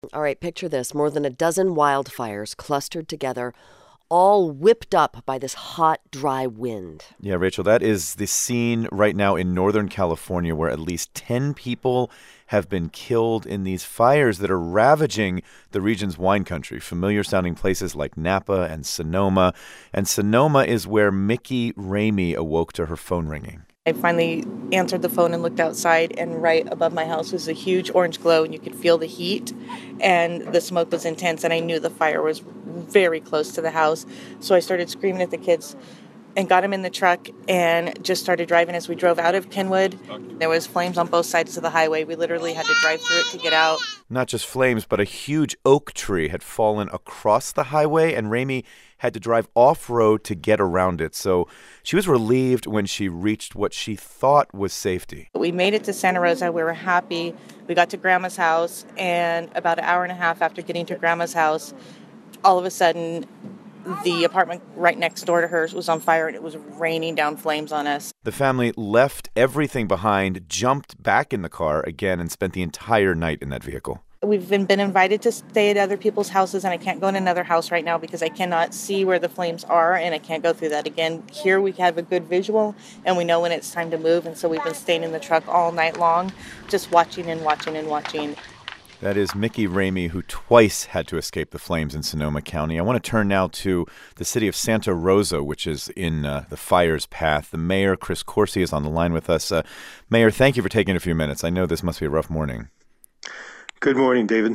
All right, picture this. More than a dozen wildfires clustered together, all whipped up by this hot, dry wind. Yeah, Rachel, that is the scene right now in Northern California where at least 10 people have been killed in these fires that are ravaging the region's wine country. Familiar sounding places like Napa and Sonoma. And Sonoma is where Mickey Ramey awoke to her phone ringing. I finally answered the phone and looked outside, and right above my house was a huge orange glow, and you could feel the heat, and the smoke was intense, and I knew the fire was very close to the house. So I started screaming at the kids and got them in the truck and just started driving. As we drove out of Kenwood, there was flames on both sides of the highway. We literally had to drive through it to get out. Not just flames, but a huge oak tree had fallen across the highway, and Ramey had to drive off-road to get around it. So she was relieved when she reached what she thought was safety. We made it to Santa Rosa. We were happy. We got to Grandma's house, and about an hour and a half after getting to Grandma's house, all of a sudden, the apartment right next door to hers was on fire, and it was raining down flames on us. The family left everything behind, jumped back in the car again, and spent the entire night in that vehicle. We've been invited to stay at other people's houses, and I can't go in another house right now because I cannot see where the flames are, and I can't go through that again. Here we have a good visual, and we know when it's time to move, and so we've been staying in the truck all night long, just watching and watching and watching. That is Mickey Ramey, who twice had to escape the flames in Sonoma County. I want to turn now to the city of Santa Rosa, which is in the fire's path. The mayor, Chris Corsi, is on the line with us. Mayor, thank you for taking a few minutes. I know this must be a rough morning. Good morning, David.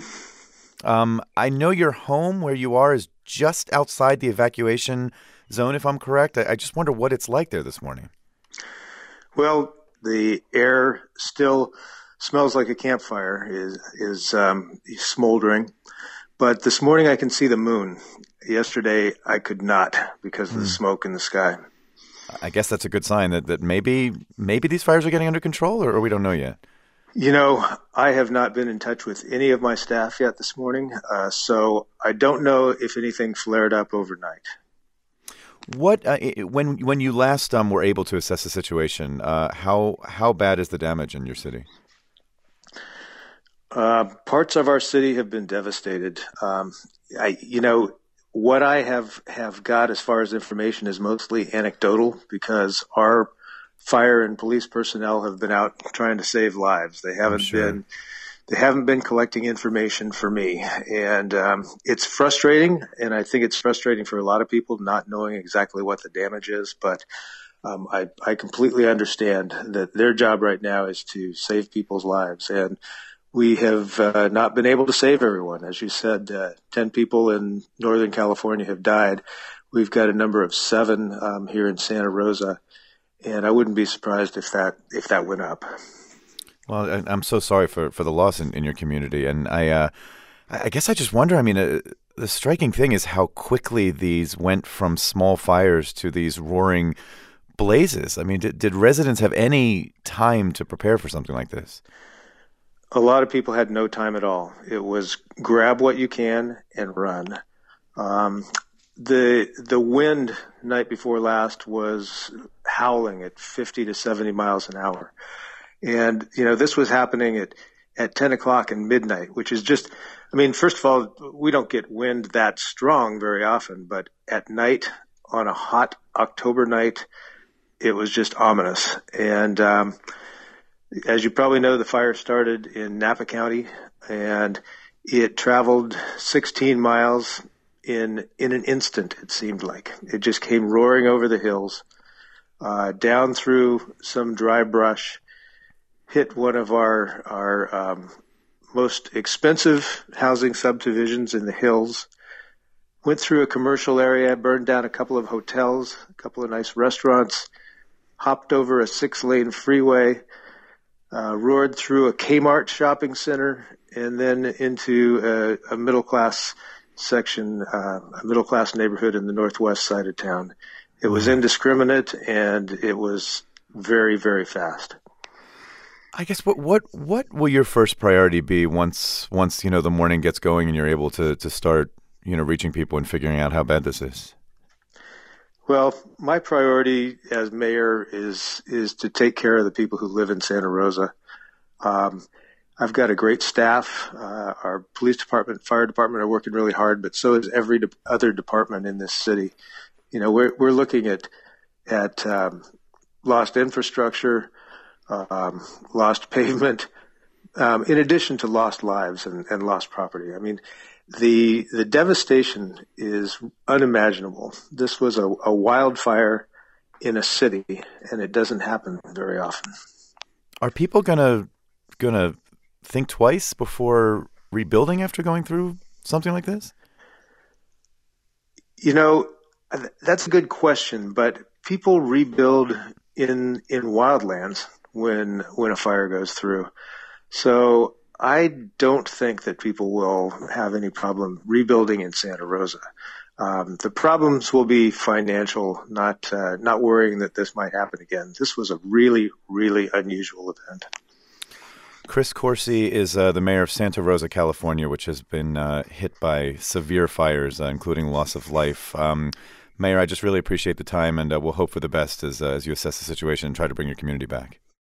I know your home where you are is just outside the evacuation zone, if I'm correct. I just wonder what it's like there this morning. Well, the air still smells like a campfire, is smoldering. But this morning I can see the moon. Yesterday I could not because of the smoke in the sky. I guess that's a good sign that maybe these fires are getting under control, or we don't know yet. You know, I have not been in touch with any of my staff yet this morning, so I don't know if anything flared up overnight. What when you last were able to assess the situation, how bad is the damage in your city? Parts of our city have been devastated. What I have got as far as information is mostly anecdotal because our fire and police personnel have been out trying to save lives. They haven't been collecting information for me, and it's frustrating. And I think it's frustrating for a lot of people not knowing exactly what the damage is. But I completely understand that their job right now is to save people's lives, and we have not been able to save everyone. As you said, 10 people in Northern California have died. We've got a number of 7 here in Santa Rosa. And I wouldn't be surprised if that went up. Well, I'm so sorry for the loss in your community. And I guess I just wonder, the striking thing is how quickly these went from small fires to these roaring blazes. I mean, did residents have any time to prepare for something like this? A lot of people had no time at all. It was grab what you can and run. The wind night before last was howling at 50 to 70 miles an hour. And, this was happening at 10 o'clock and midnight, which is just, first of all, we don't get wind that strong very often, but at night on a hot October night, it was just ominous. And as you probably know, the fire started in Napa County, and it traveled 16 miles in an instant, it seemed like. It just came roaring over the hills, down through some dry brush, hit one of our most expensive housing subdivisions in the hills, went through a commercial area, burned down a couple of hotels, a couple of nice restaurants, hopped over a 6-lane freeway, roared through a Kmart shopping center, and then into a middle-class section, a middle-class neighborhood in the northwest side of town. It was indiscriminate, and it was very, very fast. I guess what will your first priority be once the morning gets going and you're able to start reaching people and figuring out how bad this is? Well, my priority as mayor is to take care of the people who live in Santa Rosa. I've got a great staff. Our police department, fire department are working really hard, but so is every other department in this city. You know, we're looking at lost infrastructure, lost pavement, in addition to lost lives and lost property. I mean, the devastation is unimaginable. This was a wildfire in a city, and it doesn't happen very often. Are people gonna think twice before rebuilding after going through something like this? You know, that's a good question, but people rebuild in wildlands when a fire goes through. So I don't think that people will have any problem rebuilding in Santa Rosa. The problems will be financial, not worrying that this might happen again. This was a really, really unusual event. Chris Coursey is the mayor of Santa Rosa, California, which has been hit by severe fires, including loss of life. Mayor, I just really appreciate the time, and we'll hope for the best as you assess the situation and try to bring your community back.